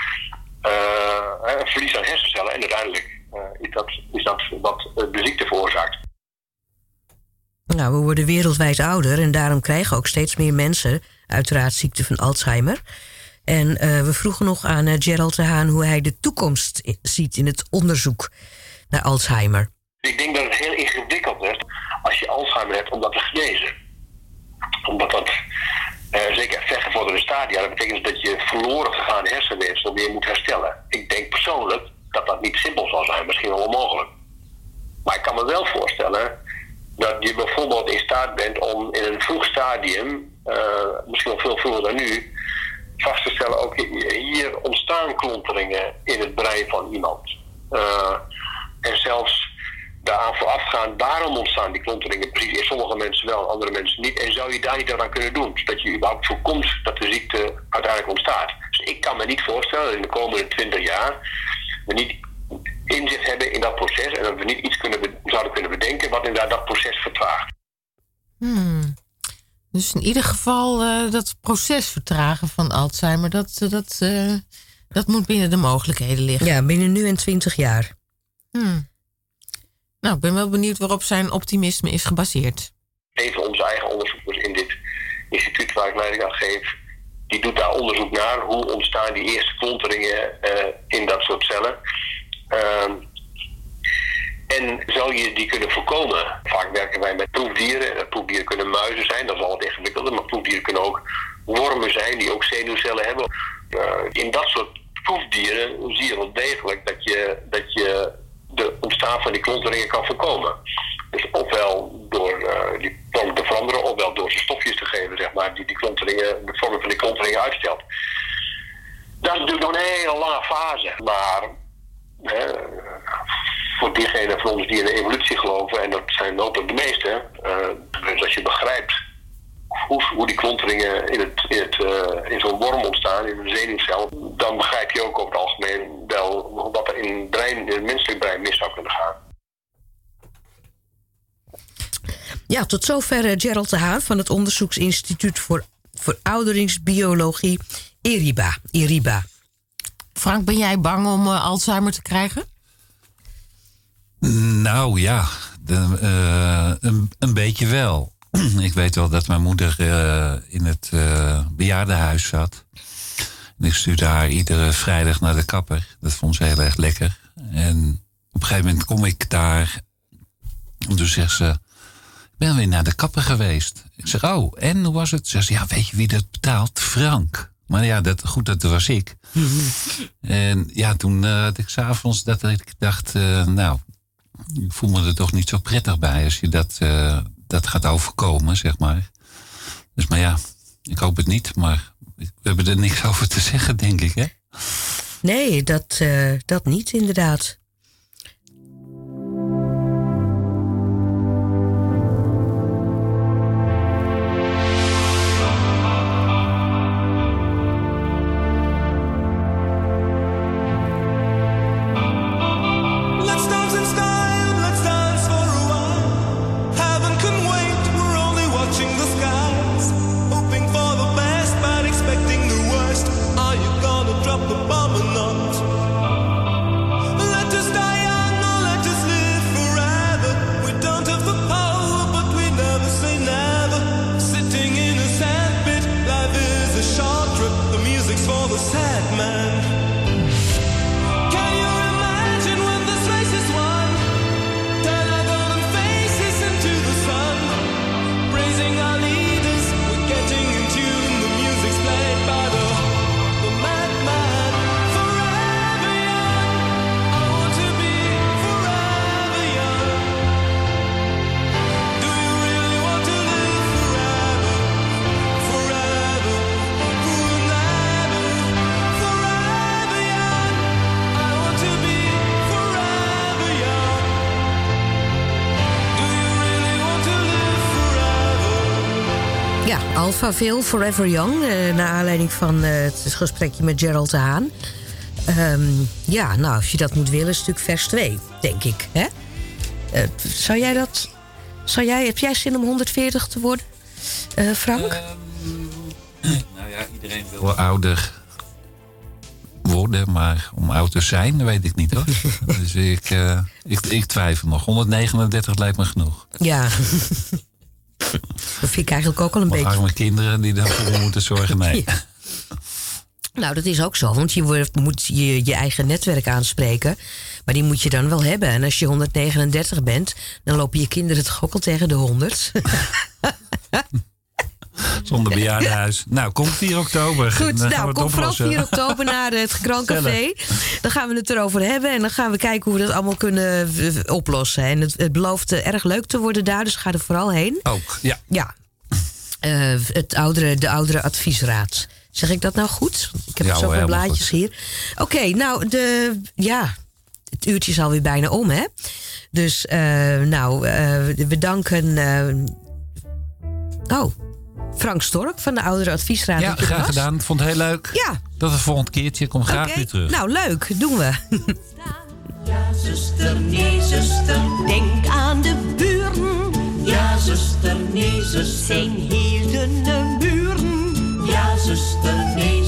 uh, een verlies aan hersencellen. En uiteindelijk Uh, is, dat, is dat wat uh, de ziekte veroorzaakt. Nou, we worden wereldwijd ouder en daarom krijgen ook steeds meer mensen uiteraard ziekte van Alzheimer. En uh, we vroegen nog aan uh, Gerald de Haan hoe hij de toekomst i- ziet in het onderzoek naar Alzheimer. Ik denk dat het heel ingewikkeld is als je Alzheimer hebt om dat te genezen. Omdat dat, uh, zeker vergevorderde stadia, dat betekent dat je verloren gegaan hersenweefsel weer moet herstellen. Ik denk persoonlijk dat dat niet simpel zal zijn, misschien wel onmogelijk. Maar ik kan me wel voorstellen dat je bijvoorbeeld in staat bent om in een vroeg stadium, uh, misschien wel veel vroeger dan nu, vast te stellen, ook hier ontstaan klonteringen in het brein van iemand. Uh, en zelfs daaraan voorafgaan, waarom ontstaan die klonteringen precies in sommige mensen wel en andere mensen niet. En zou je daar niet wat aan kunnen doen, zodat je überhaupt voorkomt dat de ziekte uiteindelijk ontstaat. Dus ik kan me niet voorstellen dat in de komende twintig jaar we niet inzicht hebben in dat proces en dat we niet iets kunnen be- zouden kunnen bedenken wat inderdaad dat proces vertraagt. Hmm. Dus in ieder geval uh, dat proces vertragen van Alzheimer, dat, dat, uh, dat moet binnen de mogelijkheden liggen. Ja, binnen nu en twintig jaar. Hmm. Nou, ik ben wel benieuwd waarop zijn optimisme is gebaseerd. Een van onze eigen onderzoekers in dit instituut waar ik leiding aan geef, die doet daar onderzoek naar. Hoe ontstaan die eerste klonteringen uh, in dat soort cellen? Uh, en zou je die kunnen voorkomen? Vaak werken wij met proefdieren. En proefdieren kunnen muizen zijn, dat is al wat ingewikkelder. Maar proefdieren kunnen ook wormen zijn die ook zenuwcellen hebben. Uh, in dat soort proefdieren zie je wel degelijk dat je, dat je de ontstaan van die klonteringen kan voorkomen. Dus ofwel door uh, die vorm te veranderen, ofwel door ze stofjes te geven, zeg maar, die die klonteringen, de vorm van die klonteringen uitstelt. Dat is natuurlijk nog een hele lange fase, maar uh, voor diegenen van ons die in de evolutie geloven, en dat zijn hopelijk de meesten, uh, dus als je begrijpt hoe, hoe die klonteringen in, het, in, het, uh, in zo'n worm ontstaan, in een zenuwcel, dan begrijp je ook over het algemeen wel wat er in het, brein, in het menselijk brein mis zou kunnen gaan. Ja, tot zover uh, Gerald de Haan van het Onderzoeksinstituut voor Verouderingsbiologie ERIBA. ERIBA. Frank, ben jij bang om uh, Alzheimer te krijgen? Nou ja, de, uh, een, een beetje wel. Ik weet wel dat mijn moeder uh, in het uh, bejaardenhuis zat. En ik stuurde haar iedere vrijdag naar de kapper. Dat vond ze heel erg lekker. En op een gegeven moment kom ik daar. En toen zegt ze, ik ben weer naar de kapper geweest. Ik zeg, oh, en hoe was het? Ze zegt, ja, weet je wie dat betaalt? Frank. Maar ja, dat, goed, dat was ik. En ja, toen uh, had ik 's avonds dat ik dacht, uh, nou, ik voel me er toch niet zo prettig bij als je dat, uh, dat gaat overkomen, zeg maar. Dus maar ja, ik hoop het niet, maar we hebben er niks over te zeggen, denk ik, hè? Nee, dat, uh, dat niet, inderdaad. Let's dance in style, let's dance for a while. Heaven can wait, we're only what Ja, Alphaville, Forever Young. Uh, naar aanleiding van uh, het gesprekje met Gerald de Haan. Um, ja, nou, als je dat moet willen, is het natuurlijk vers twee, denk ik. Hè? Uh, zou jij dat... Zou jij, heb jij zin om honderdveertig te worden, uh, Frank? Um, nou ja, iedereen wil wel ouder worden, maar om oud te zijn, dat weet ik niet hoor. Dus ik, uh, ik, ik twijfel nog. honderdnegenendertig lijkt me genoeg. Ja. Dat vind ik eigenlijk ook al een maar beetje... arme kinderen die daarvoor moeten zorgen, nee. Ja. Nou, dat is ook zo, want je wordt, moet je, je eigen netwerk aanspreken. Maar die moet je dan wel hebben. En als je honderdnegenendertig bent, dan lopen je kinderen toch ook al tegen de honderd. Zonder bejaardenhuis. Nou, komt vier oktober. Goed, dan nou, kom vooral vier oktober naar het Grand Café. Dan gaan we het erover hebben. En dan gaan we kijken hoe we dat allemaal kunnen oplossen. En het, het belooft erg leuk te worden daar, dus ga er vooral heen. Ook, ja. Ja. Uh, het oudere, de oudere adviesraad. Zeg ik dat nou goed? Ik heb ja, zoveel blaadjes goed. Hier. Oké, okay, nou, de, ja, het uurtje is alweer bijna om, hè? Dus, uh, nou, uh, we danken... Uh, oh, Frank Stork van de Oudere Adviesraad. Ja, graag gedaan. Ik vond het heel leuk. Ja. Dat het volgende keertje. Kom graag okay. weer terug. Nou, leuk. Doen we. Ja, zuster, nee, zuster. Denk aan de buren. Ja, zuster, nee, zuster. Zijn heel dunne buren. Ja, zuster, nee,